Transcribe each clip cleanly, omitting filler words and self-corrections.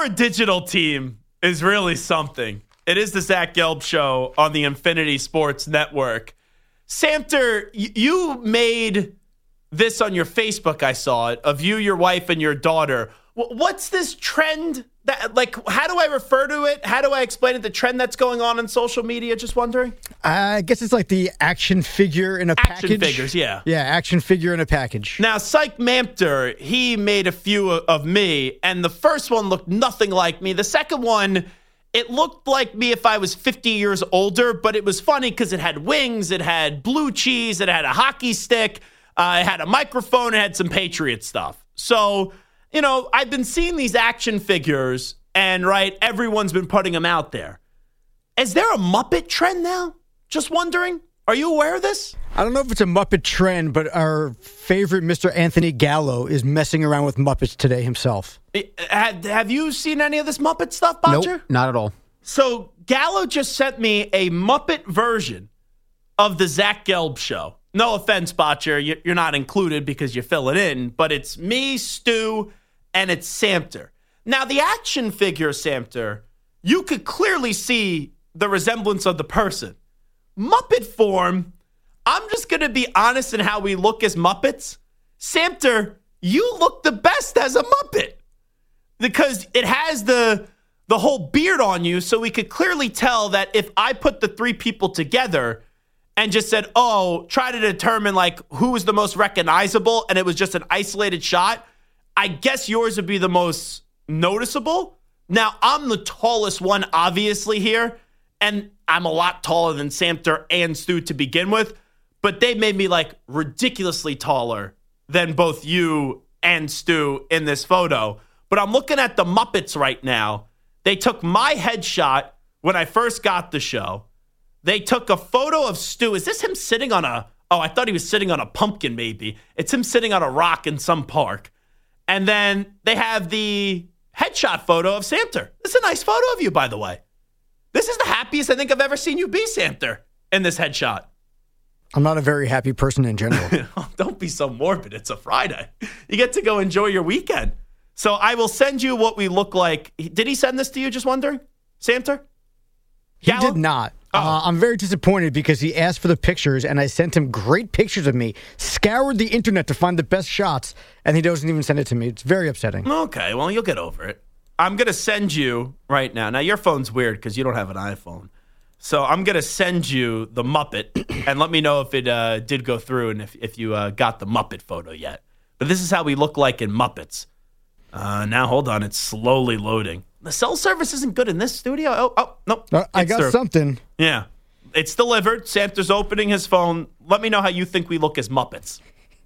Our digital team is really something. It is the Zach Gelb Show on the Infinity Sports Network. Samter, you made this on your Facebook, I saw it, of you, your wife, and your daughter. What's this trend? How do I refer to it? How do I explain it? The trend that's going on social media? Just wondering. I guess it's like the action figure in a package. Action figures, yeah. Yeah, action figure in a package. Now, Psych Mamter, he made a few of me, and the first one looked nothing like me. The second one, it looked like me if I was 50 years older, but it was funny because it had wings, it had blue cheese, it had a hockey stick, it had a microphone, it had some Patriot stuff. So, I've been seeing these action figures, and, everyone's been putting them out there. Is there a Muppet trend now? Just wondering. Are you aware of this? I don't know if it's a Muppet trend, but our favorite Mr. Anthony Gallo is messing around with Muppets today himself. Have you seen any of this Muppet stuff, Botcher? Nope, not at all. So Gallo just sent me a Muppet version of the Zach Gelb Show. No offense, Botcher, you're not included because you fill it in, but it's me, Stu, and it's Samter. Now, the action figure, Samter, you could clearly see the resemblance of the person. Muppet form, I'm just going to be honest in how we look as Muppets. Samter, you look the best as a Muppet because it has the whole beard on you, so we could clearly tell that if I put the three people together and just said, try to determine who was the most recognizable, and it was just an isolated shot, I guess yours would be the most noticeable. Now, I'm the tallest one, obviously, here, and I'm a lot taller than Samter and Stu to begin with, but they made me, ridiculously taller than both you and Stu in this photo. But I'm looking at the Muppets right now. They took my headshot when I first got the show. They took a photo of Stu. Is this him sitting on I thought he was sitting on a pumpkin, maybe. It's him sitting on a rock in some park. And then they have the headshot photo of Samter. This is a nice photo of you, by the way. This is the happiest I think I've ever seen you be, Samter, in this headshot. I'm not a very happy person in general. Don't be so morbid. It's a Friday. You get to go enjoy your weekend. So I will send you what we look like. Did he send this to you, just wondering, Samter? He did not. I'm very disappointed because he asked for the pictures, and I sent him great pictures of me, scoured the internet to find the best shots, and he doesn't even send it to me. It's very upsetting. Okay, well, you'll get over it. I'm going to send you right now. Now, your phone's weird because you don't have an iPhone. So I'm going to send you the Muppet, and let me know if it did go through and if you got the Muppet photo yet. But this is how we look like in Muppets. Now, hold on. It's slowly loading. The cell service isn't good in this studio. No. I got something. Yeah. It's delivered. Samter's opening his phone. Let me know how you think we look as Muppets.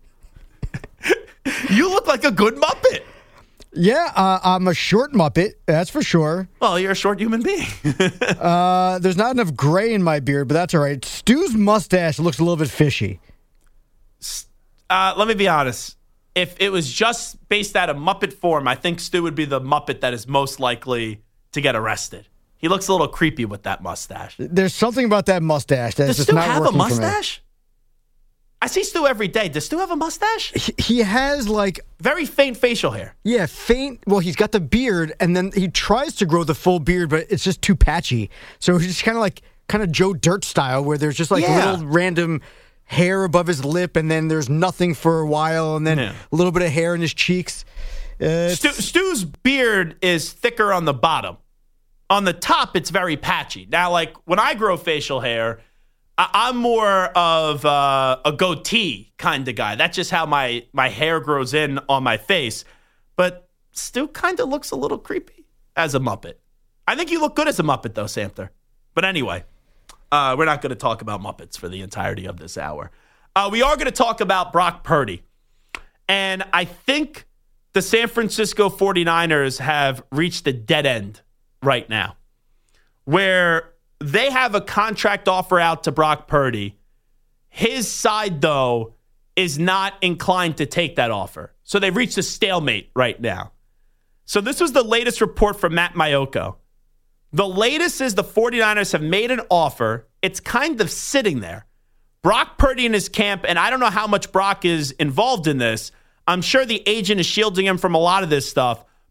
You look like a good Muppet. Yeah, I'm a short Muppet, that's for sure. Well, you're a short human being. There's not enough gray in my beard, but that's all right. Stu's mustache looks a little bit fishy. Let me be honest. If it was just based out of Muppet form, I think Stu would be the Muppet that is most likely to get arrested. He looks a little creepy with that mustache. There's something about that mustache that's just not working for me. Does Stu have a mustache? I see Stu every day. Does Stu have a mustache? He has very faint facial hair. Yeah, faint. Well, he's got the beard, and then he tries to grow the full beard, but it's just too patchy. So he's just kind of Joe Dirt style, where there's just little random hair above his lip, and then there's nothing for a while, and then a little bit of hair in his cheeks. Stu's beard is thicker on the bottom. On the top, it's very patchy. Now, when I grow facial hair, I'm more of a goatee kind of guy. That's just how my hair grows in on my face. But Stu kind of looks a little creepy as a Muppet. I think you look good as a Muppet, though, Samter. But anyway, we're not going to talk about Muppets for the entirety of this hour. We are going to talk about Brock Purdy. And I think the San Francisco 49ers have reached a dead end right now, where they have a contract offer out to Brock Purdy. His side, though, is not inclined to take that offer. So they've reached a stalemate right now. So this was the latest report from Matt Maiocco. The latest is the 49ers have made an offer. It's kind of sitting there. Brock Purdy in his camp, and I don't know how much Brock is involved in this. I'm sure the agent is shielding him from a lot of this stuff.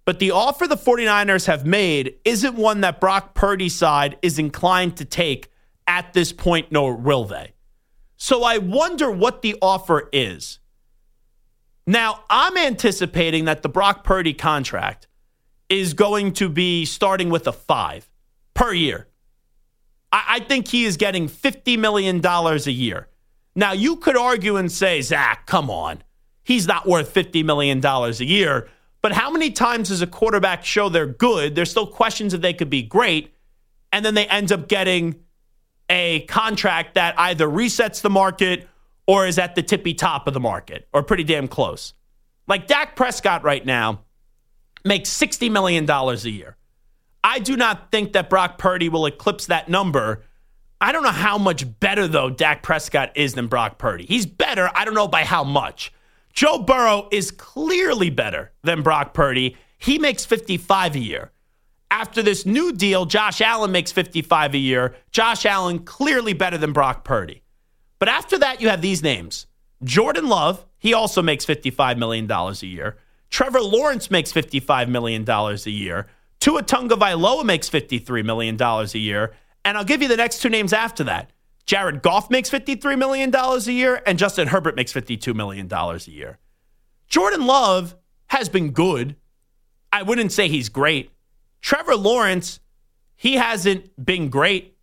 But the offer the 49ers have made isn't one that Brock Purdy's side is inclined to take at this point, nor will they. So I wonder what the offer is. Now, I'm anticipating that the Brock Purdy contract is going to be starting with a 5 per year. I think he is getting $50 million a year. Now, you could argue and say, Zach, come on. He's not worth $50 million a year. But how many times does a quarterback show they're good? There's still questions if they could be great. And then they end up getting a contract that either resets the market or is at the tippy top of the market or pretty damn close. Like Dak Prescott right now makes $60 million a year. I do not think that Brock Purdy will eclipse that number. I don't know how much better, though, Dak Prescott is than Brock Purdy. He's better. I don't know by how much. Joe Burrow is clearly better than Brock Purdy. He makes $55 a year. After this new deal, Josh Allen makes $55 a year. Josh Allen clearly better than Brock Purdy. But after that, you have these names. Jordan Love, he also makes $55 million a year. Trevor Lawrence makes $55 million a year. Tua Tagovailoa makes $53 million a year. And I'll give you the next two names after that. Jared Goff makes $53 million a year, and Justin Herbert makes $52 million a year. Jordan Love has been good. I wouldn't say he's great. Trevor Lawrence, he hasn't been great.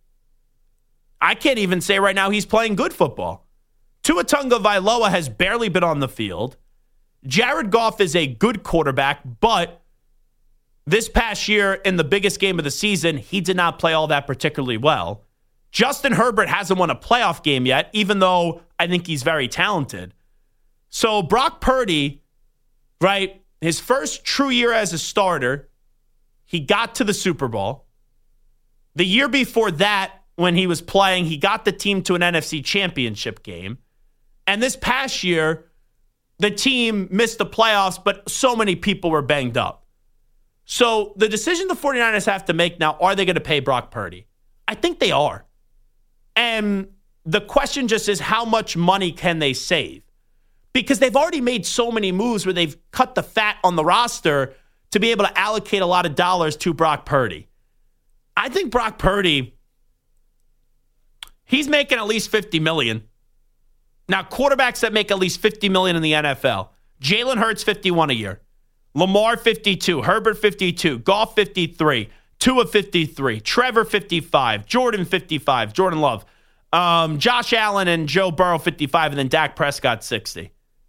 I can't even say right now he's playing good football. Tua Tagovailoa has barely been on the field. Jared Goff is a good quarterback, but this past year in the biggest game of the season, he did not play all that particularly well. Justin Herbert hasn't won a playoff game yet, even though I think he's very talented. So Brock Purdy, right, his first true year as a starter, he got to the Super Bowl. The year before that, when he was playing, he got the team to an NFC championship game. And this past year, the team missed the playoffs, but so many people were banged up. So the decision the 49ers have to make now, are they going to pay Brock Purdy? I think they are. And the question just is, how much money can they save? Because they've already made so many moves where they've cut the fat on the roster to be able to allocate a lot of dollars to Brock Purdy. I think Brock Purdy, he's making at least $50 million. Now, quarterbacks that make at least $50 million in the NFL, Jalen Hurts, $51 a year. Lamar, $52. Herbert, $52. Goff, $53. Tua, $53. Trevor, $55. Jordan, $55. Jordan Love. Josh Allen and Joe Burrow, $55. And then Dak Prescott, $60.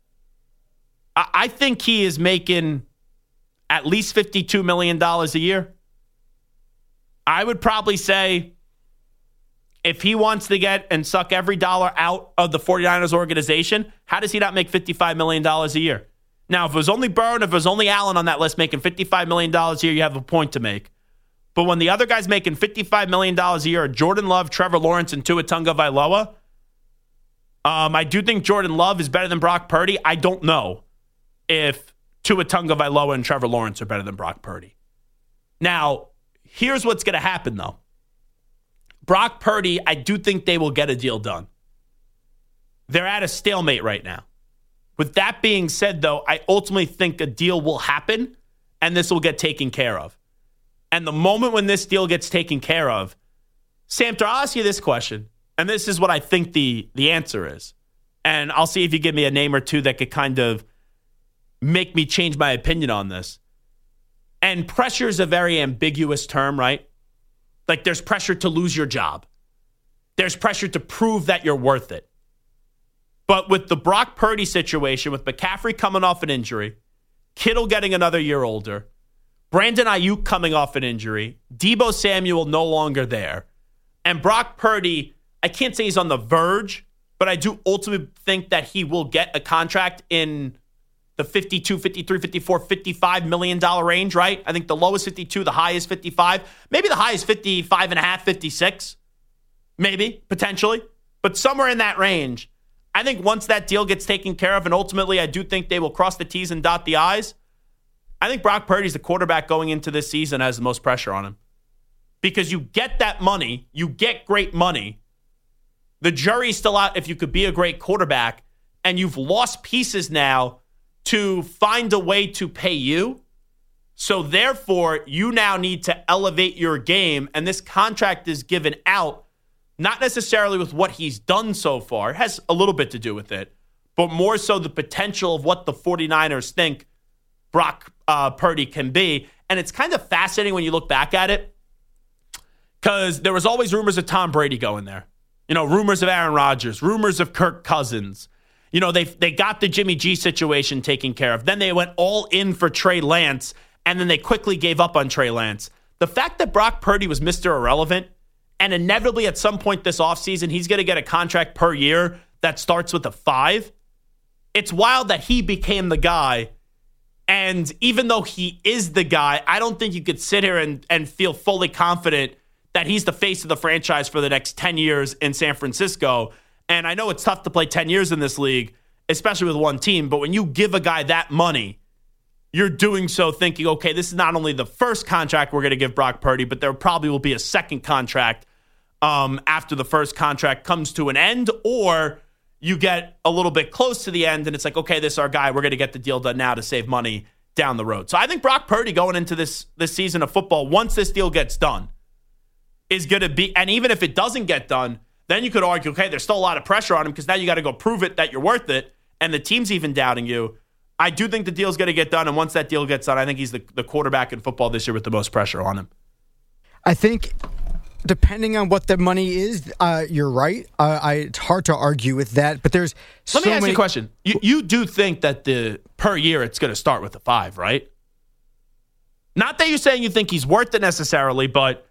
I think he is making at least $52 million a year. I would probably say if he wants to get and suck every dollar out of the 49ers organization, how does he not make $55 million a year? Now, if it was only Burrow and if it was only Allen on that list making $55 million a year, you have a point to make. But when the other guy's making $55 million a year, Jordan Love, Trevor Lawrence, and Tua Tagovailoa, I do think Jordan Love is better than Brock Purdy. I don't know if Tua Tagovailoa and Trevor Lawrence are better than Brock Purdy. Now, here's what's going to happen, though. Brock Purdy, I do think they will get a deal done. They're at a stalemate right now. With that being said, though, I ultimately think a deal will happen, and this will get taken care of. And the moment when this deal gets taken care of, Samter, I'll ask you this question, and this is what I think the answer is. And I'll see if you give me a name or two that could kind of make me change my opinion on this. And pressure is a very ambiguous term, right? Like there's pressure to lose your job. There's pressure to prove that you're worth it. But with the Brock Purdy situation, with McCaffrey coming off an injury, Kittle getting another year older, Brandon Ayuk coming off an injury, Deebo Samuel no longer there, and Brock Purdy, I can't say he's on the verge, but I do ultimately think that he will get a contract in the $52, $53, $54, $55 million range, right? I think the lowest 52, the highest 55, maybe the highest 55 and a half, 56, maybe, potentially, but somewhere in that range. I think once that deal gets taken care of, and ultimately I do think they will cross the T's and dot the I's, I think Brock Purdy's the quarterback going into this season has the most pressure on him. Because you get that money, you get great money. The jury's still out if you could be a great quarterback, and you've lost pieces now to find a way to pay you. So therefore, you now need to elevate your game, and this contract is given out not necessarily with what he's done so far. It has a little bit to do with it, but more so the potential of what the 49ers think Brock Purdy can be. And it's kind of fascinating when you look back at it, because there was always rumors of Tom Brady going there. Rumors of Aaron Rodgers, rumors of Kirk Cousins. They got the Jimmy G situation taken care of. Then they went all in for Trey Lance, and then they quickly gave up on Trey Lance. The fact that Brock Purdy was Mr. Irrelevant, and inevitably at some point this offseason, he's going to get a contract per year that starts with a 5. It's wild that he became the guy. And even though he is the guy, I don't think you could sit here and feel fully confident that he's the face of the franchise for the next 10 years in San Francisco. And I know it's tough to play 10 years in this league, especially with one team. But when you give a guy that money, you're doing so thinking, okay, this is not only the first contract we're going to give Brock Purdy, but there probably will be a second contract after the first contract comes to an end, or you get a little bit close to the end and it's like, okay, this is our guy. We're going to get the deal done now to save money down the road. So I think Brock Purdy going into this season of football, once this deal gets done, is going to be, and even if it doesn't get done, then you could argue, okay, there's still a lot of pressure on him because now you got to go prove it that you're worth it, and the team's even doubting you. I do think the deal's going to get done, and once that deal gets done, I think he's the quarterback in football this year with the most pressure on him. I think depending on what the money is, you're right. It's hard to argue with that, but there's Let me ask you a question. You do think that per year it's going to start with a 5, right? Not that you're saying you think he's worth it necessarily, but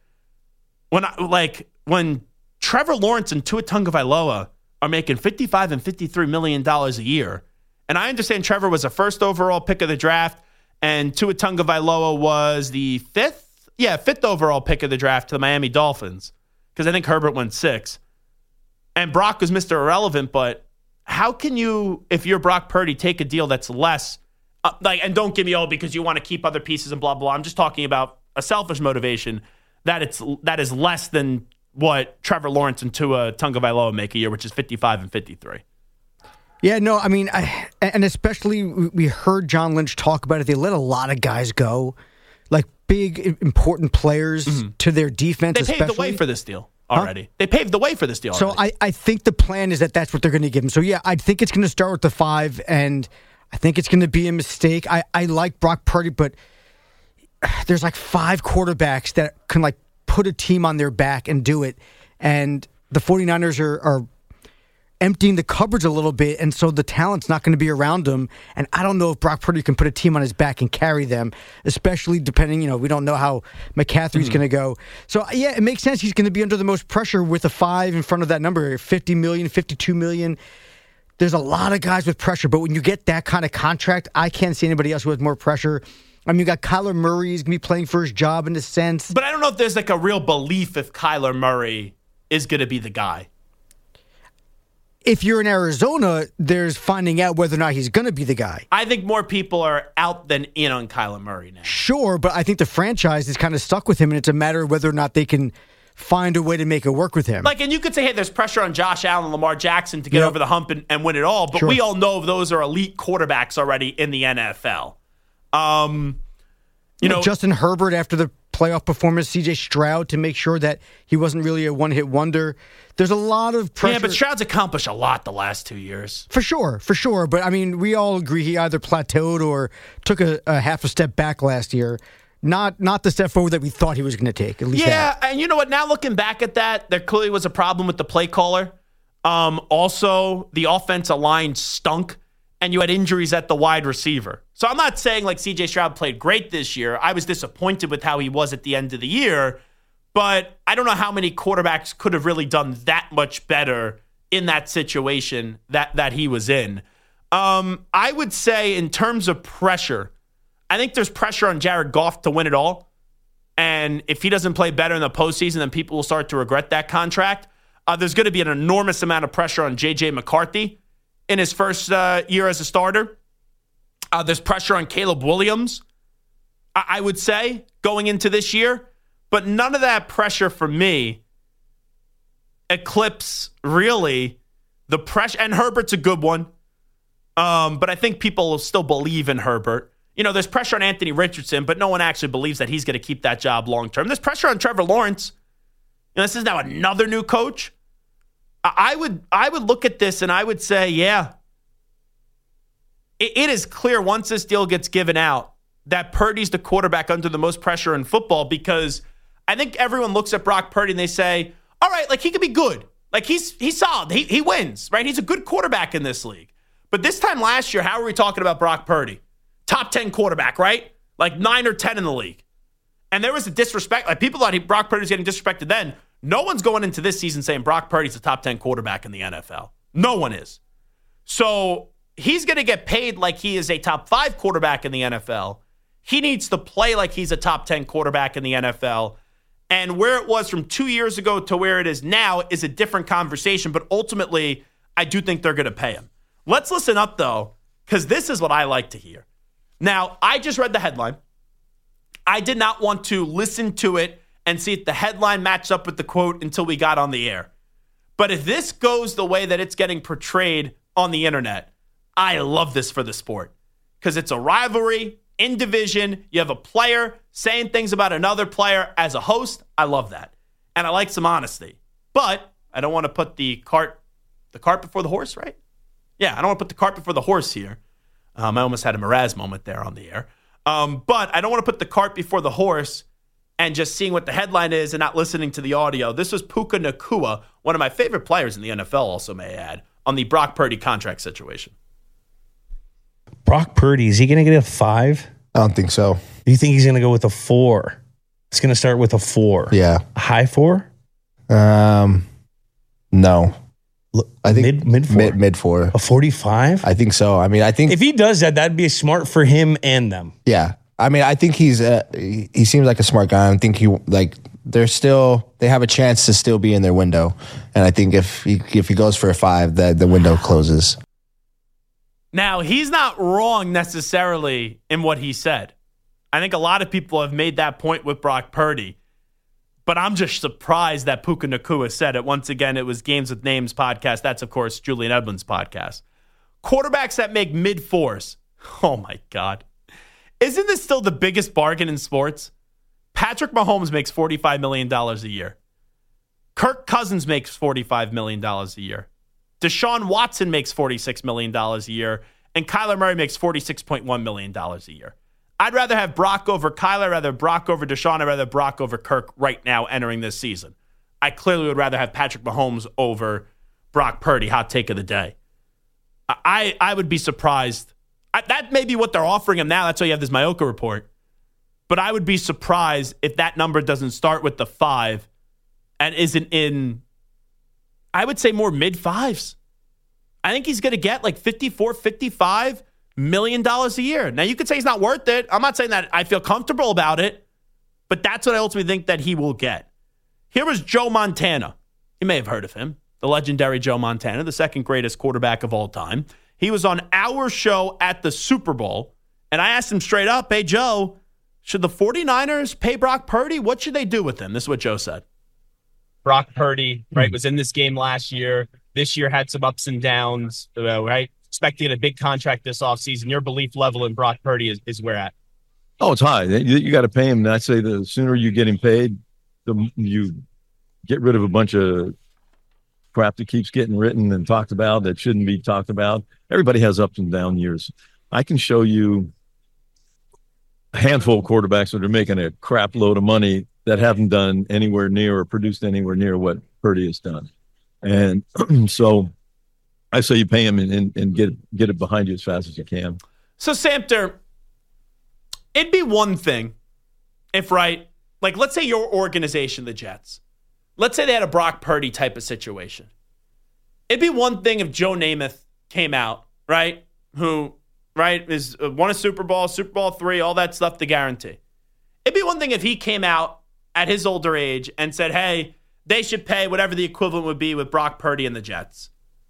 when Trevor Lawrence and Tua Tagovailoa are making $55 and $53 million a year, and I understand Trevor was a first overall pick of the draft, and Tua Tagovailoa was the fifth overall pick of the draft to the Miami Dolphins, because I think Herbert went 6. And Brock was Mr. Irrelevant, but how can you, if you're Brock Purdy, take a deal that's less, and don't give me, because you want to keep other pieces and blah, blah. I'm just talking about a selfish motivation, that is less than what Trevor Lawrence and Tua Tagovailoa make a year, which is 55 and 53. Yeah, no, I mean, and especially we heard John Lynch talk about it. They let a lot of guys go, like big, important players to their defense. They paved the way for this deal already. They paved the way for this deal already. So I think the plan is that's what they're going to give him. So, yeah, I think it's going to start with the 5, and I think it's going to be a mistake. I like Brock Purdy, but there's like 5 quarterbacks that can like put a team on their back and do it. And the 49ers are emptying the cupboards a little bit, and so the talent's not going to be around him. And I don't know if Brock Purdy can put a team on his back and carry them, especially depending, we don't know how McCaffrey's going to go. So, yeah, it makes sense. He's going to be under the most pressure with a 5 in front of that number, 50 million, 52 million. There's a lot of guys with pressure, but when you get that kind of contract, I can't see anybody else who has more pressure. I mean, you got Kyler Murray. He's going to be playing for his job in a sense. But I don't know if there's like a real belief if Kyler Murray is going to be the guy. If you're in Arizona, there's finding out whether or not he's going to be the guy. I think more people are out than in on Kyler Murray now. Sure, but I think the franchise is kind of stuck with him, and it's a matter of whether or not they can find a way to make it work with him. And you could say, hey, there's pressure on Josh Allen and Lamar Jackson to get over the hump and win it all, but we all know those are elite quarterbacks already in the NFL. Justin Herbert after the playoff performance, CJ Stroud to make sure that he wasn't really a one-hit wonder. There's a lot of pressure. Yeah, but Stroud's accomplished a lot the last 2 years. For sure. But, I mean, we all agree he either plateaued or took a half a step back last year. Not the step forward that we thought he was going to take, at least Yeah, and you know what? Now looking back at that, there clearly was a problem with the play caller. Also, the offensive line stunk, and you had injuries at the wide receiver. So I'm not saying like CJ Stroud played great this year. I was disappointed with how he was at the end of the year, but I don't know how many quarterbacks could have really done that much better in that situation that he was in. I would say in terms of pressure, I think there's pressure on Jared Goff to win it all. And if he doesn't play better in the postseason, then people will start to regret that contract. There's going to be an enormous amount of pressure on J.J. McCarthy in his first year as a starter. There's pressure on Caleb Williams, I would say, going into this year. But none of that pressure for me eclipse really the pressure. And Herbert's a good one. But I think people still believe in Herbert. there's pressure on Anthony Richardson, but no one actually believes that he's going to keep that job long term. There's pressure on Trevor Lawrence. This is now another new coach. I would look at this and I would say, yeah, it is clear once this deal gets given out that Purdy's the quarterback under the most pressure in football, because I think everyone looks at Brock Purdy and they say, all right, like he could be good. Like he's solid. He wins, right? He's a good quarterback in this league. But this time last year, how are we talking about Brock Purdy? Top 10 quarterback, right? Like 9 or 10 in the league. And there was a disrespect. Like people thought Brock Purdy was getting disrespected then. No one's going into this season saying Brock Purdy's a top 10 quarterback in the NFL. No one is. So he's going to get paid like he is a top 5 quarterback in the NFL. He needs to play like he's a top 10 quarterback in the NFL. And where it was from 2 years ago to where it is now is a different conversation. But ultimately, I do think they're going to pay him. Let's listen up, though, because this is what I like to hear. Now, I just read the headline. I did not want to listen to it and see if the headline matched up with the quote until we got on the air. But if this goes the way that it's getting portrayed on the internet, I love this for the sport, because it's a rivalry in division. You have a player saying things about another player as a host. I love that. And I like some honesty. But I don't want to put the cart before the horse, right? Yeah, I don't want to put the cart before the horse here. I almost had a Mraz moment there on the air. But I don't want to put the cart before the horse and just seeing what the headline is and not listening to the audio. This was Puka Nacua, one of my favorite players in the NFL, also may I add, on the Brock Purdy contract situation. Brock Purdy, is he going to get a 5? I don't think so. Do you think he's going to go with a 4? It's going to start with a 4. Yeah. A high 4? No. I think mid 4. Mid 4. A 45? I think so. I mean, I think if he does that, that'd be smart for him and them. Yeah. I mean, I think he seems like a smart guy. I think they have a chance to still be in their window. And I think if he goes for a 5, the window closes. Now, he's not wrong necessarily in what he said. I think a lot of people have made that point with Brock Purdy. But I'm just surprised that Puka Nacua said it. Once again, it was Games with Names podcast. That's, of course, Julian Edmonds' podcast. Quarterbacks that make mid-4s. Oh, my God. Isn't this still the biggest bargain in sports? Patrick Mahomes makes $45 million a year. Kirk Cousins makes $45 million a year. Deshaun Watson makes $46 million a year. And Kyler Murray makes $46.1 million a year. I'd rather have Brock over Kyler, I'd rather Brock over Deshaun, I'd rather Brock over Kirk right now entering this season. I clearly would rather have Patrick Mahomes over Brock Purdy, hot take of the day. I would be surprised. That may be what they're offering him now. That's why you have this Mayoka report. But I would be surprised if that number doesn't start with the 5 and isn't in, I would say, more mid-5s. I think he's going to get like $54, $55 million a year. Now, you could say he's not worth it. I'm not saying that I feel comfortable about it, but that's what I ultimately think that he will get. Here was Joe Montana. You may have heard of him. The legendary Joe Montana, the second greatest quarterback of all time. He was on our show at the Super Bowl, and I asked him straight up, hey, Joe, should the 49ers pay Brock Purdy? What should they do with him? This is what Joe said. Brock Purdy, right, was in this game last year. This year had some ups and downs, right? Expecting a big contract this offseason. Your belief level in Brock Purdy is where at? Oh, it's high. You got to pay him. I say the sooner you get him paid, you get rid of a bunch of crap that keeps getting written and talked about that shouldn't be talked about. Everybody has ups and down years. I can show you a handful of quarterbacks that are making a crap load of money that haven't done anywhere near or produced anywhere near what Purdy has done. And so I say you pay him and get it behind you as fast as you can. So, Samter, it'd be one thing if, right, like let's say your organization, the Jets, let's say they had a Brock Purdy type of situation. It'd be one thing if Joe Namath came out, right, who, right, is won a Super Bowl 3, all that stuff to guarantee. It'd be one thing if he came out at his older age and said, hey, they should pay whatever the equivalent would be with Brock Purdy and the Jets.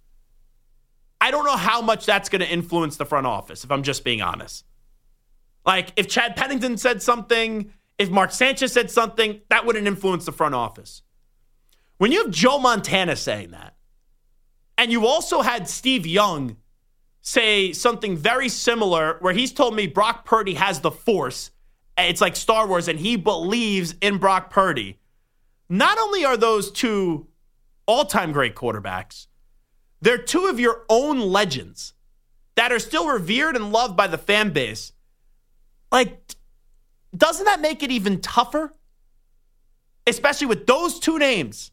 I don't know how much that's going to influence the front office, if I'm just being honest. Like, if Chad Pennington said something, if Mark Sanchez said something, that wouldn't influence the front office. When you have Joe Montana saying that, and you also had Steve Young say something very similar where he's told me Brock Purdy has the Force. It's like Star Wars, and he believes in Brock Purdy. Not only are those two all-time great quarterbacks, they're two of your own legends that are still revered and loved by the fan base. Like, doesn't that make it even tougher? Especially with those two names,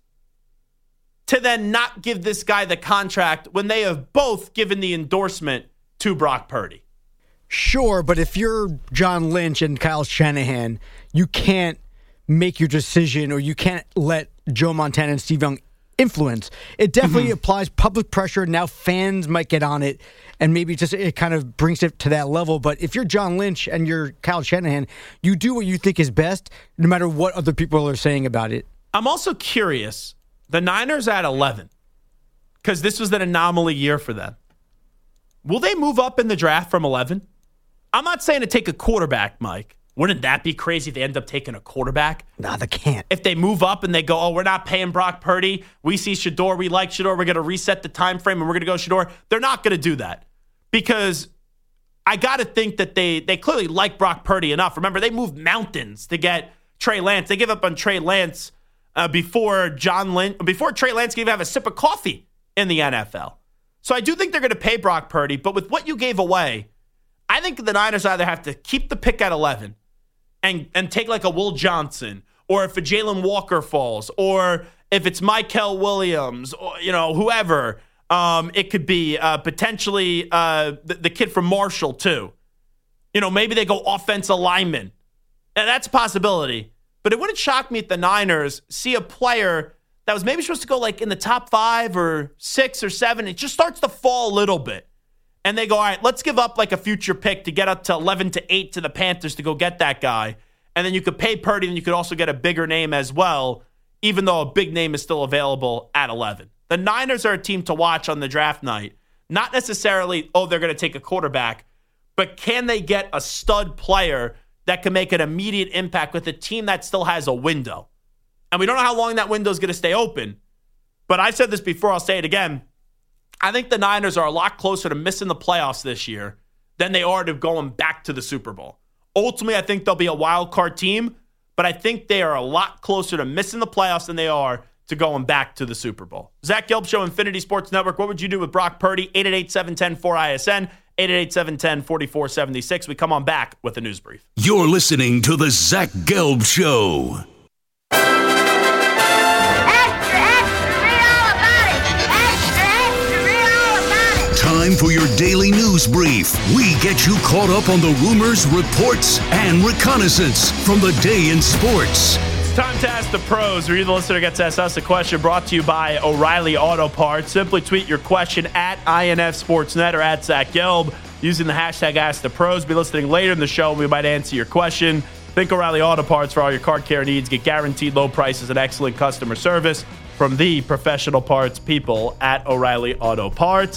to then not give this guy the contract when they have both given the endorsement to Brock Purdy. Sure, but if you're John Lynch and Kyle Shanahan, you can't make your decision, or you can't let Joe Montana and Steve Young influence. It definitely applies public pressure. Now fans might get on it, and maybe just it kind of brings it to that level. But if you're John Lynch and you're Kyle Shanahan, you do what you think is best, no matter what other people are saying about it. I'm also curious. The Niners at 11, because this was an anomaly year for them. Will they move up in the draft from 11? I'm not saying to take a quarterback, Mike. Wouldn't that be crazy if they end up taking a quarterback? No, they can't. If they move up and they go, oh, we're not paying Brock Purdy. We see Shador. We like Shador. We're going to reset the time frame and we're going to go Shador. They're not going to do that because I got to think that they clearly like Brock Purdy enough. Remember, they moved mountains to get Trey Lance. They give up on Trey Lance before Trey Lance can even have a sip of coffee in the NFL. So I do think they're going to pay Brock Purdy, but with what you gave away, I think the Niners either have to keep the pick at 11 and take like a Will Johnson, or if a Jalen Walker falls, or if it's Mykel Williams, or whoever. It could be potentially the kid from Marshall too. Maybe they go offensive lineman. And that's a possibility. But it wouldn't shock me if the Niners see a player that was maybe supposed to go like in the top 5 or 6 or 7. It just starts to fall a little bit. And they go, all right, let's give up like a future pick to get up to 11-8 to the Panthers to go get that guy. And then you could pay Purdy, and you could also get a bigger name as well, even though a big name is still available at 11. The Niners are a team to watch on the draft night. Not necessarily, they're going to take a quarterback, but can they get a stud player that can make an immediate impact with a team that still has a window? And we don't know how long that window is going to stay open. But I said this before, I'll say it again. I think the Niners are a lot closer to missing the playoffs this year than they are to going back to the Super Bowl. Ultimately, I think they'll be a wild card team, but I think they are a lot closer to missing the playoffs than they are to going back to the Super Bowl. Zach Gelb Show, Infinity Sports Network. What would you do with Brock Purdy? 888-710-4ISN, 888-710-4476. We come on back with a news brief. You're listening to the Zach Gelb Show. Time for your daily news brief. We get you caught up on the rumors, reports, and reconnaissance from the day in sports. It's time to ask the pros, where you, the listener, gets to ask us a question, brought to you by O'Reilly Auto Parts. Simply tweet your question at INF Sportsnet or at Zach Gelb using the hashtag #AskThePros. Be listening later in the show and we might answer your question. Think O'Reilly Auto Parts for all your car care needs. Get guaranteed low prices and excellent customer service from the professional parts people at O'Reilly Auto Parts.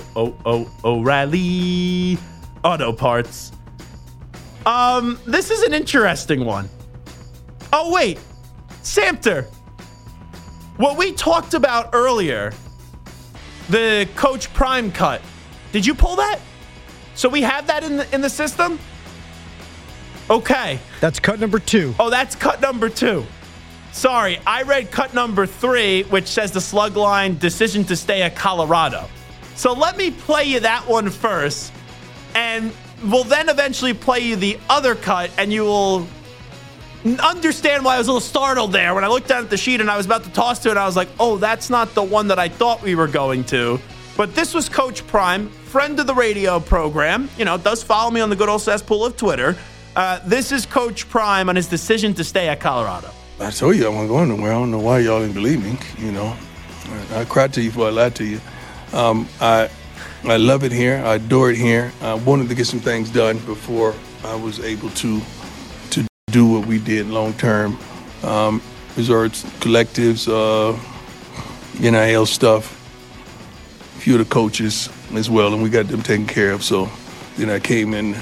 O'Reilly Auto Parts. This is an interesting one. Oh, wait. Samter. What we talked about earlier, the Coach Prime cut. Did you pull that? So we have that in the system? Okay. That's cut number 2. Oh, that's cut number 2. Sorry, I read cut number 3, which says the slug line decision to stay at Colorado. So let me play you that one first, and we'll then eventually play you the other cut, and you will understand why I was a little startled there when I looked down at the sheet and I was about to toss to it. I was like, oh, that's not the one that I thought we were going to. But this was Coach Prime, friend of the radio program, does follow me on the good old cesspool of Twitter. This is Coach Prime on his decision to stay at Colorado. I told you I wasn't going nowhere. I don't know why y'all didn't believe me. I cried to you before I lied to you. I love it here. I adore it here. I wanted to get some things done before I was able to do what we did long term. Resorts, collectives, NIL stuff. A few of the coaches as well, and we got them taken care of. So then I came in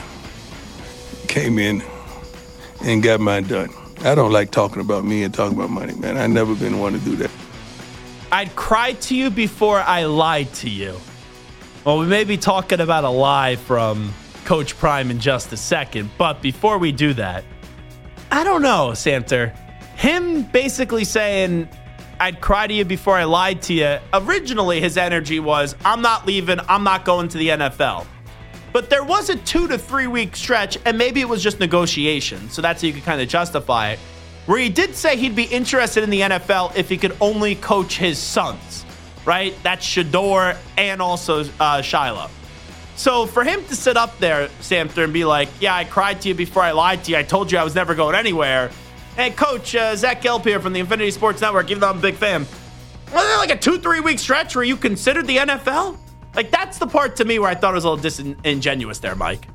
and got mine done. I don't like talking about me and talking about money, man. I've never been one to do that. I'd cry to you before I lied to you. Well, we may be talking about a lie from Coach Prime in just a second, but before we do that, I don't know, Samter. Him basically saying, I'd cry to you before I lied to you. Originally, his energy was, I'm not leaving, I'm not going to the NFL. But there was a 2 to 3 week stretch, and maybe it was just negotiation, so that's how you could kind of justify it, where he did say he'd be interested in the NFL if he could only coach his sons, right? That's Shedeur and also Shiloh. So for him to sit up there, Samter, and be like, yeah, I cried to you before I lied to you. I told you I was never going anywhere. Hey, Coach, Zach Gelb here from the Infinity Sports Network, even though I'm a big fan. Was there like a 2-3 week stretch where you considered the NFL? Like, that's the part to me where I thought it was a little disingenuous there, Mike.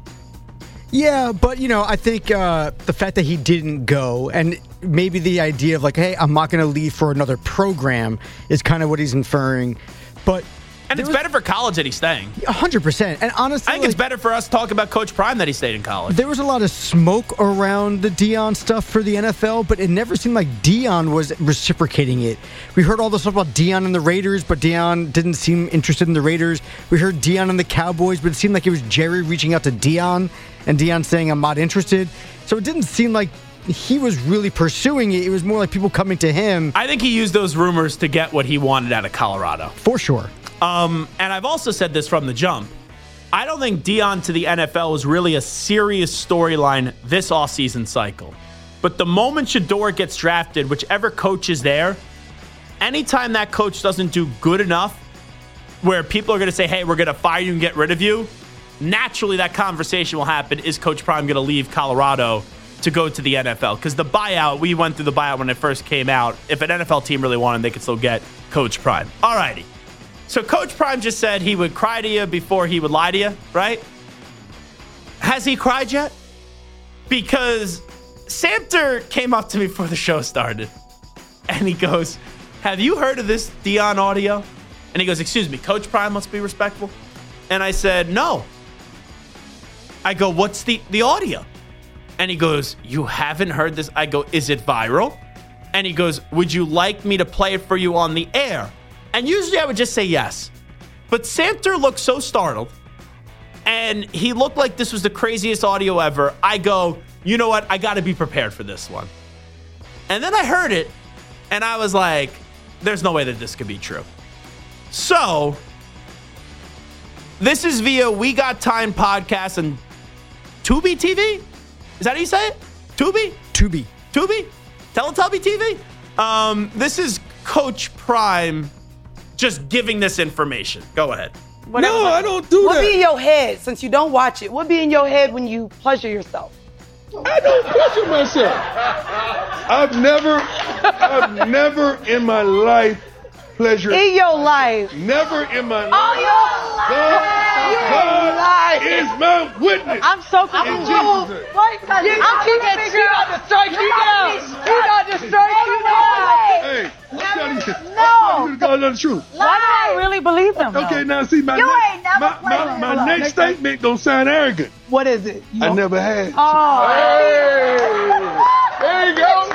Yeah, but, I think the fact that he didn't go and maybe the idea of like, hey, I'm not going to leave for another program is kind of what he's inferring. But and it's better for college that he's staying. 100%. And honestly, I think it's better for us to talk about Coach Prime that he stayed in college. There was a lot of smoke around the Deion stuff for the NFL, but it never seemed like Deion was reciprocating it. We heard all the stuff about Deion and the Raiders, but Deion didn't seem interested in the Raiders. We heard Deion and the Cowboys, but it seemed like it was Jerry reaching out to Deion and Deion saying, I'm not interested. So it didn't seem like he was really pursuing it. It was more like people coming to him. I think he used those rumors to get what he wanted out of Colorado. For sure. And I've also said this from the jump. I don't think Deion to the NFL was really a serious storyline this offseason cycle. But the moment Shedeur gets drafted, whichever coach is there, anytime that coach doesn't do good enough where people are going to say, hey, we're going to fire you and get rid of you, naturally that conversation will happen. Is Coach Prime going to leave Colorado to go to the NFL? Because the buyout, we went through the buyout when it first came out. If an NFL team really wanted, they could still get Coach Prime. All righty. So Coach Prime just said he would cry to you before he would lie to you, right? Has he cried yet? Because Samter came up to me before the show started, and he goes, have you heard of this Deion audio? And he goes, excuse me, Coach Prime must be respectful. And I said, no. I go, what's the audio? And he goes, you haven't heard this? I go, is it viral? And he goes, would you like me to play it for you on the air? And usually I would just say yes. But Samter looked so startled, and he looked like this was the craziest audio ever. I go, you know what? I got to be prepared for this one. And then I heard it, and I was like, there's no way that this could be true. So, this is via We Got Time podcast and Tubi TV? Is that how you say it? Tubi? Tubi. Teletubby TV? This is Coach Prime just giving this information. Go ahead. No, I don't do What that. be in your head, since you don't watch it? What be in your head when you pleasure yourself? I don't pleasure myself. I've never in my life pleasured. In your life. Never in my life. All your life. God is my witness. I'm so In confused. Jesus' name. I'm keeping it. She about to strike you down. She about to strike you down. Hey, I'm telling you. No. I'm telling you the truth. Why do I really believe them? Okay, now see, my next statement don't sound arrogant. What is it? I never had. Oh. Hey, there you go.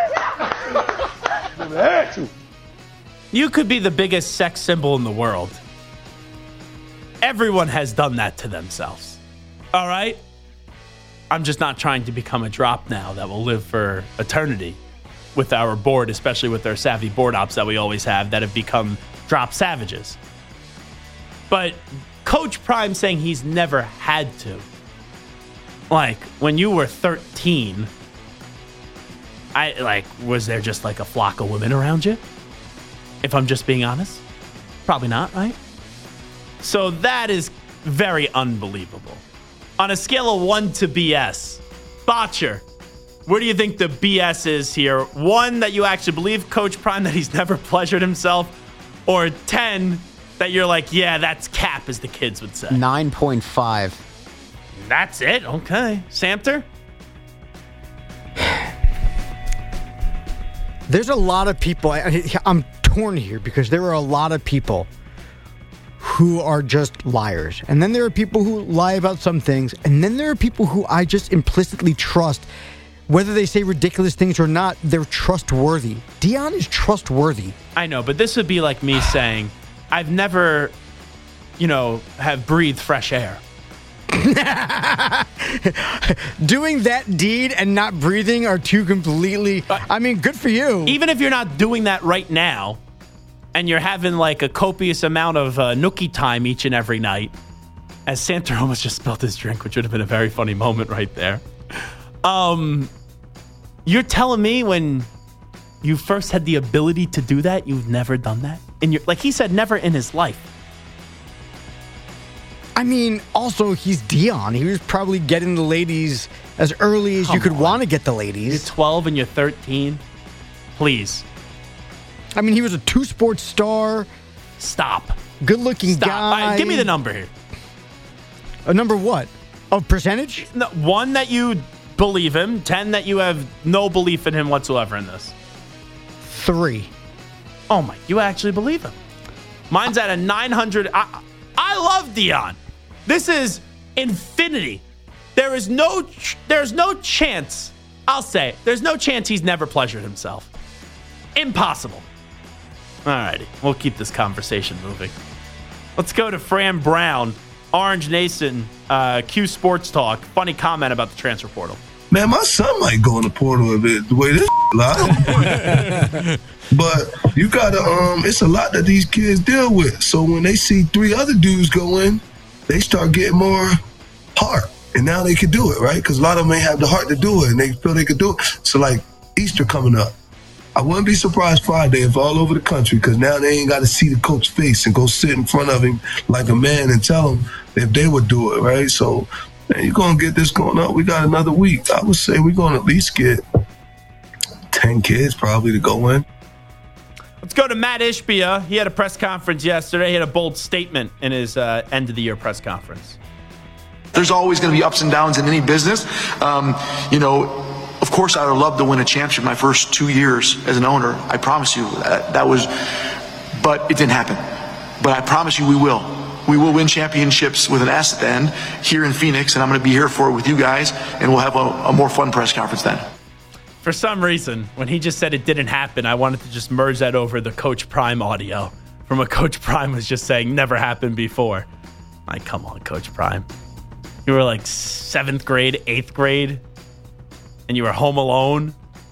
Never had to. You could be the biggest sex symbol in the world. Everyone has done that to themselves. All right? I'm just not trying to become a drop now that will live for eternity with our board, especially with our savvy board ops that we always have that have become drop savages. But Coach Prime saying he's never had to. Like, when you were 13, was there just like a flock of women around you? If I'm just being honest? Probably not, right? So that is very unbelievable. On a scale of 1 to BS, Botcher, where do you think the BS is here? 1, that you actually believe Coach Prime that he's never pleasured himself, or 10, that you're like, yeah, that's cap, as the kids would say. 9.5. That's it? Okay. Samter? There's a lot of people. I'm torn here because there are a lot of people who are just liars. And then there are people who lie about some things. And then there are people who I just implicitly trust. Whether they say ridiculous things or not, they're trustworthy. Deion is trustworthy. I know, but this would be like me saying, I've never have breathed fresh air. Doing that deed and not breathing are two completely. I mean, good for you. Even if you're not doing that right now, and you're having like a copious amount of nookie time each and every night, as Santa almost just spilled his drink, which would have been a very funny moment right there. You're telling me when you first had the ability to do that, you've never done that? Like he said, never in his life. I mean, also, he's Dion. He was probably getting the ladies as early as you could want to get the ladies. You're 12 and you're 13. Please. I mean, he was a two-sport star. Stop. Good-looking guy. All right, give me the number here. A number what? Of percentage? No, 1 that you believe him, 10 that you have no belief in him whatsoever in this. 3. Oh, my. You actually believe him. Mine's at a 900. I love Dion. This is infinity. There's no chance, I'll say, there's no chance he's never pleasured himself. Impossible. All righty. We'll keep this conversation moving. Let's go to Fran Brown, Orange Nation, Q Sports Talk. Funny comment about the transfer portal. Man, my son might go in the portal a bit, the way this lie. But you gotta, it's a lot that these kids deal with. So when they see 3 other dudes go in, they start getting more heart. And now they can do it, right? Because a lot of them ain't have the heart to do it, and they feel they could do it. So like Easter coming up, I wouldn't be surprised Friday if all over the country, because now they ain't got to see the coach's face and go sit in front of him like a man and tell him if they would do it, right? So, man, you're going to get this going up. We got another week. I would say we're going to at least get 10 kids probably to go in. Let's go to Matt Ishbia. He had a press conference yesterday. He had a bold statement in his end-of-the-year press conference. There's always going to be ups and downs in any business. Of course, I would love to win a championship my first 2 years as an owner. I promise you that was, but it didn't happen. But I promise you we will. We will win championships with an S at the end here in Phoenix, and I'm going to be here for it with you guys, and we'll have a more fun press conference then. For some reason, when he just said it didn't happen, I wanted to just merge that over the Coach Prime audio from what Coach Prime was just saying never happened before. Like, come on, Coach Prime. You were like 7th grade, 8th grade, and you were home alone.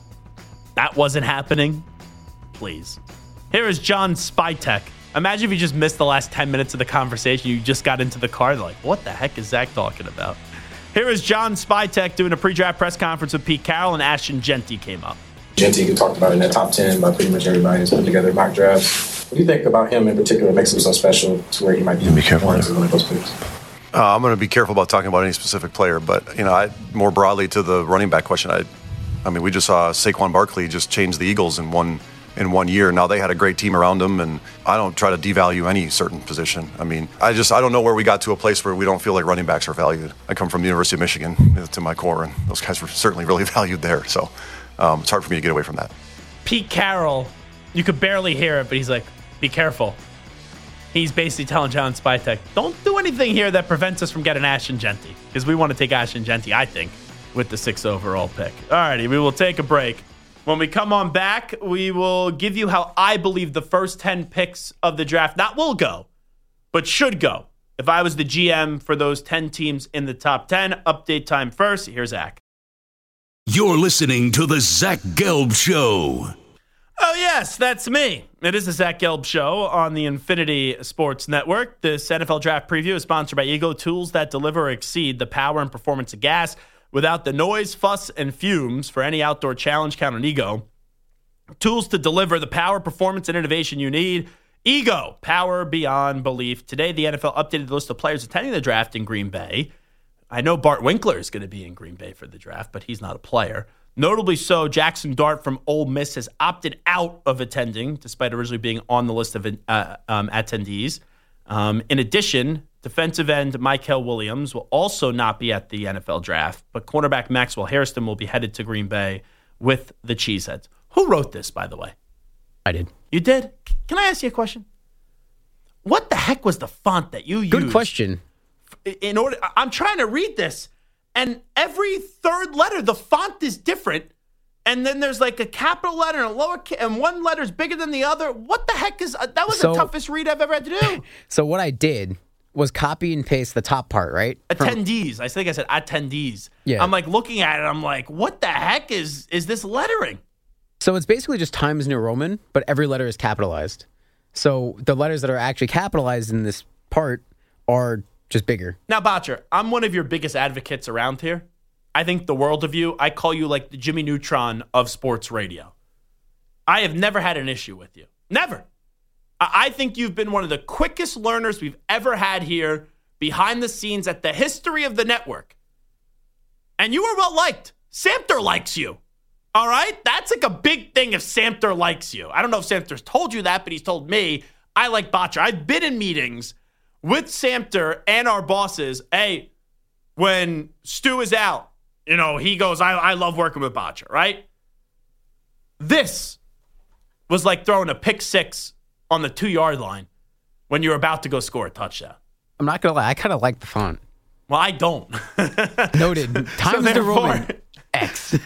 That wasn't happening. Please. Here is John Spytek. Imagine if you just missed the last 10 minutes of the conversation. You just got into the car. Like, what the heck is Zach talking about? Here is John Spytek doing a pre-draft press conference with Pete Carroll, and Ashton Genty came up. Genty, you talked about in that top 10 by pretty much everybody who's put together mock drafts. What do you think about him in particular that makes him so special to where he might be one of those picks? I'm going to be careful about talking about any specific player, but more broadly to the running back question, I mean, we just saw Saquon Barkley just change the Eagles in one year. Now they had a great team around him, and I don't try to devalue any certain position. I mean, I don't know where we got to a place where we don't feel like running backs are valued. I come from the University of Michigan to my core, and those guys were certainly really valued there. So it's hard for me to get away from that. Pete Carroll, you could barely hear it, but he's like, be careful. He's basically telling John Spytek, don't do anything here that prevents us from getting Ashton Genty, because we want to take Ashton Genty, I think, with the 6th overall pick. All righty, we will take a break. When we come on back, we will give you how I believe the first 10 picks of the draft not will go, but should go. If I was the GM for those 10 teams in the top 10, update time first. Here's Zach. You're listening to the Zach Gelb Show. Oh, yes, that's me. It is the Zach Gelb Show on the Infinity Sports Network. This NFL Draft Preview is sponsored by Ego, tools that deliver or exceed the power and performance of gas without the noise, fuss, and fumes. For any outdoor challenge, count on Ego. Tools to deliver the power, performance, and innovation you need. Ego, power beyond belief. Today, the NFL updated the list of players attending the draft in Green Bay. I know Bart Winkler is going to be in Green Bay for the draft, but he's not a player. Notably so, Jackson Dart from Ole Miss has opted out of attending, despite originally being on the list of attendees. In addition, defensive end Michael Williams will also not be at the NFL draft, but cornerback Maxwell Hairston will be headed to Green Bay with the Cheeseheads. Who wrote this, by the way? I did. You did? Can I ask you a question? What the heck was the font that you used? Good question. I'm trying to read this. And every third letter, the font is different. And then there's like a capital letter and a lower and one letter is bigger than the other. What the heck is that? Was the toughest read I've ever had to do. So what I did was copy and paste the top part, right? Attendees. I think I said attendees. Yeah. I'm like looking at it. I'm like, what the heck is this lettering? So it's basically just Times New Roman, but every letter is capitalized. So the letters that are actually capitalized in this part are just bigger. Now, Botcher, I'm one of your biggest advocates around here. I think the world of you. I call you like the Jimmy Neutron of sports radio. I have never had an issue with you. Never. I think you've been one of the quickest learners we've ever had here behind the scenes at the history of the network. And you are well liked. Samter likes you. All right? That's like a big thing if Samter likes you. I don't know if Samter's told you that, but he's told me I like Botcher. I've been in meetings with Samter and our bosses. Hey, when Stu is out, he goes, I love working with Botcher, right? This was like throwing a pick six on the 2-yard line when you're about to go score a touchdown. I'm not going to lie. I kind of like the font. Well, I don't. Noted. Times New Roman X.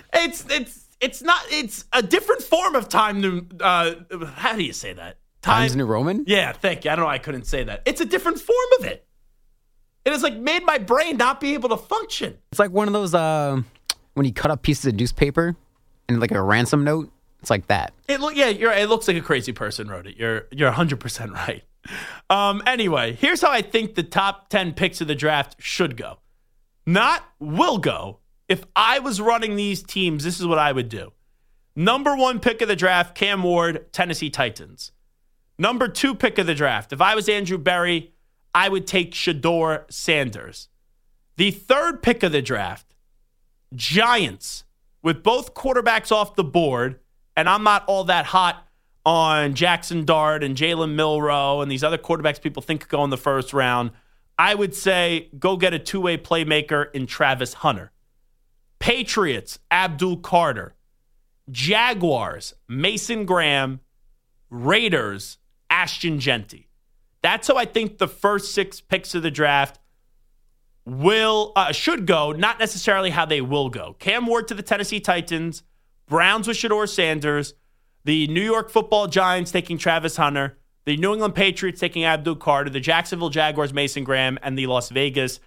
It's a different form of Time New, how do you say that? Times New Roman? Yeah, thank you. I don't know why I couldn't say that. It's a different form of it. It has made my brain not be able to function. It's like one of those, when you cut up pieces of newspaper and like a ransom note. It's like that. It looks like a crazy person wrote it. You're 100% right. Anyway, here's how I think the top 10 picks of the draft should go. Not will go. If I was running these teams, this is what I would do. Number 1 pick of the draft, Cam Ward, Tennessee Titans. Number 2 pick of the draft, if I was Andrew Berry, I would take Shedeur Sanders. The 3rd pick of the draft, Giants, with both quarterbacks off the board. And I'm not all that hot on Jackson Dart and Jalen Milroe and these other quarterbacks people think could go in the first round. I would say go get a 2-way playmaker in Travis Hunter. Patriots, Abdul Carter. Jaguars, Mason Graham. Raiders, Ashton Genty. That's how I think the first 6 picks of the draft should go, not necessarily how they will go. Cam Ward to the Tennessee Titans. Browns with Shedeur Sanders, the New York Football Giants taking Travis Hunter, the New England Patriots taking Abdul Carter, the Jacksonville Jaguars, Mason Graham, and the Las Vegas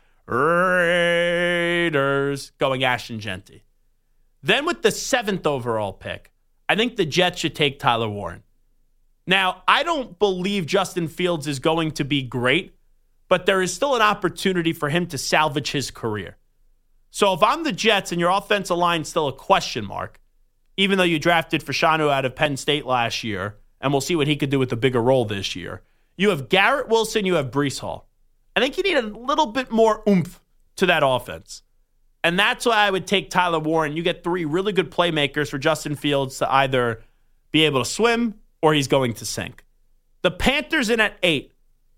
Raiders going Ashton Genty. Then with the 7th overall pick, I think the Jets should take Tyler Warren. Now, I don't believe Justin Fields is going to be great, but there is still an opportunity for him to salvage his career. So if I'm the Jets and your offensive line is still a question mark, even though you drafted Fashanu out of Penn State last year, and we'll see what he could do with a bigger role this year. You have Garrett Wilson, you have Breece Hall. I think you need a little bit more oomph to that offense. And that's why I would take Tyler Warren. You get 3 really good playmakers for Justin Fields to either be able to swim or he's going to sink. The Panthers in at 8.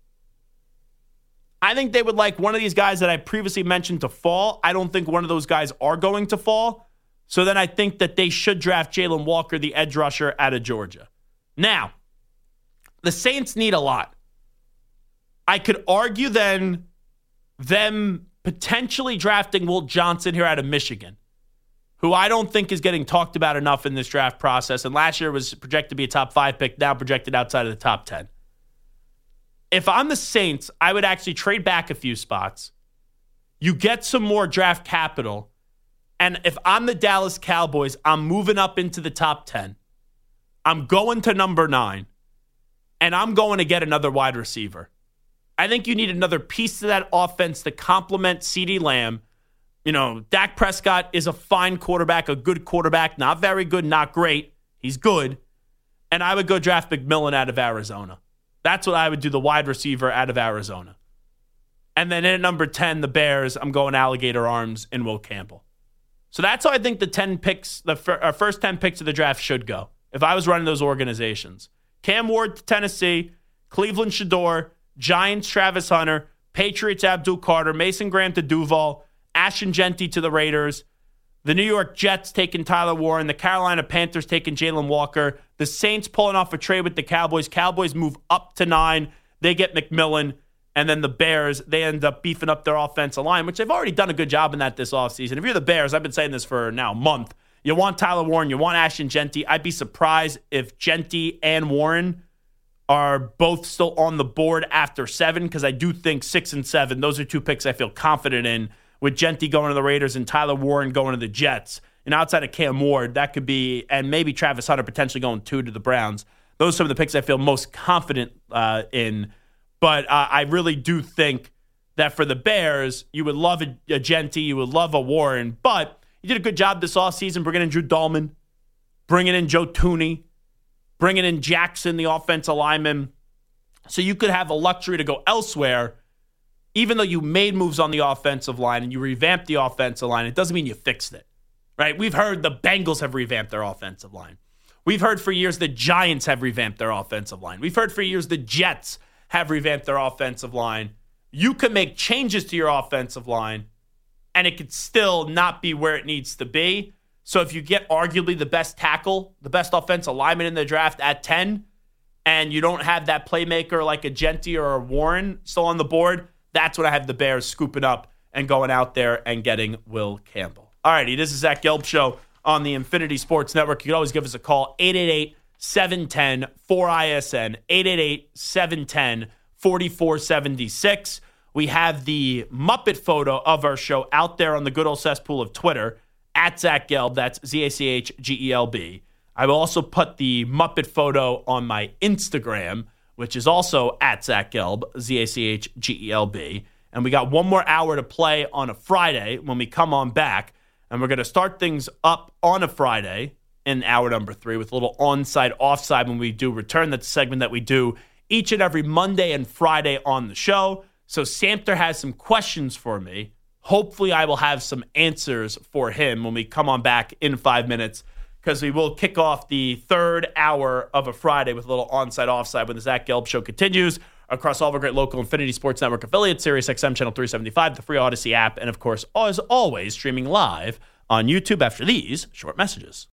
I think they would like one of these guys that I previously mentioned to fall. I don't think one of those guys are going to fall. So then I think that they should draft Jalen Walker, the edge rusher out of Georgia. Now, the Saints need a lot. I could argue then them potentially drafting Will Johnson here out of Michigan, who I don't think is getting talked about enough in this draft process. And last year was projected to be a top 5 pick, now projected outside of the top 10. If I'm the Saints, I would actually trade back a few spots. You get some more draft capital. And if I'm the Dallas Cowboys, I'm moving up into the top 10. I'm going to number 9. And I'm going to get another wide receiver. I think you need another piece to that offense to complement CeeDee Lamb. Dak Prescott is a fine quarterback, a good quarterback. Not very good, not great. He's good. And I would go draft McMillan out of Arizona. That's what I would do, the wide receiver out of Arizona. And then at number 10, the Bears, I'm going Alligator Arms and Will Campbell. So that's how I think the 10 picks, the first 10 picks of the draft should go. If I was running those organizations. Cam Ward to Tennessee, Cleveland Shedeur, Giants Travis Hunter, Patriots Abdul Carter, Mason Graham to Duval, Ashton Genty to the Raiders, the New York Jets taking Tyler Warren, the Carolina Panthers taking Jalen Walker, the Saints pulling off a trade with the Cowboys. Cowboys move up to 9. They get McMillan. And then the Bears, they end up beefing up their offensive line, which they've already done a good job in that this offseason. If you're the Bears, I've been saying this for now a month. You want Tyler Warren, you want Ashton Genty. I'd be surprised if Genty and Warren are both still on the board after 7, because I do think 6 and 7, those are 2 picks I feel confident in, with Genti going to the Raiders and Tyler Warren going to the Jets. And outside of Cam Ward, that could be, and maybe Travis Hunter potentially going 2 to the Browns. Those are some of the picks I feel most confident in. But I really do think that for the Bears, you would love a Genti, you would love a Warren, but you did a good job this offseason bringing in Drew Dahlman, bringing in Joe Thuney, bringing in Jackson, the offensive lineman. So you could have a luxury to go elsewhere. Even though you made moves on the offensive line and you revamped the offensive line, it doesn't mean you fixed it, right? We've heard the Bengals have revamped their offensive line. We've heard for years the Giants have revamped their offensive line. We've heard for years the Jets have revamped their offensive line. You can make changes to your offensive line, and it could still not be where it needs to be. So if you get arguably the best tackle, the best offensive lineman in the draft at 10, and you don't have that playmaker like a Genti or a Warren still on the board, that's what I have the Bears scooping up and going out there and getting Will Campbell. All righty, this is Zach Gelb Show on the Infinity Sports Network. You can always give us a call, 888-710-4ISN, 888-710-4476. We have the Muppet photo of our show out there on the good old cesspool of Twitter, at Zach Gelb, that's ZACHGELB. I will also put the Muppet photo on my Instagram, which is also at Zach Gelb, ZACHGELB. And we got one more hour to play on a Friday when we come on back. And we're going to start things up on a Friday in hour number 3 with a little onside, offside when we do return. That's a segment that we do each and every Monday and Friday on the show. So Samter has some questions for me. Hopefully I will have some answers for him when we come on back in 5 minutes, because we will kick off the 3rd hour of a Friday with a little onside, offside when the Zach Gelb Show continues across all of our great local Infinity Sports Network affiliates, Sirius XM Channel 375, the free Odyssey app, and of course, as always, streaming live on YouTube after these short messages.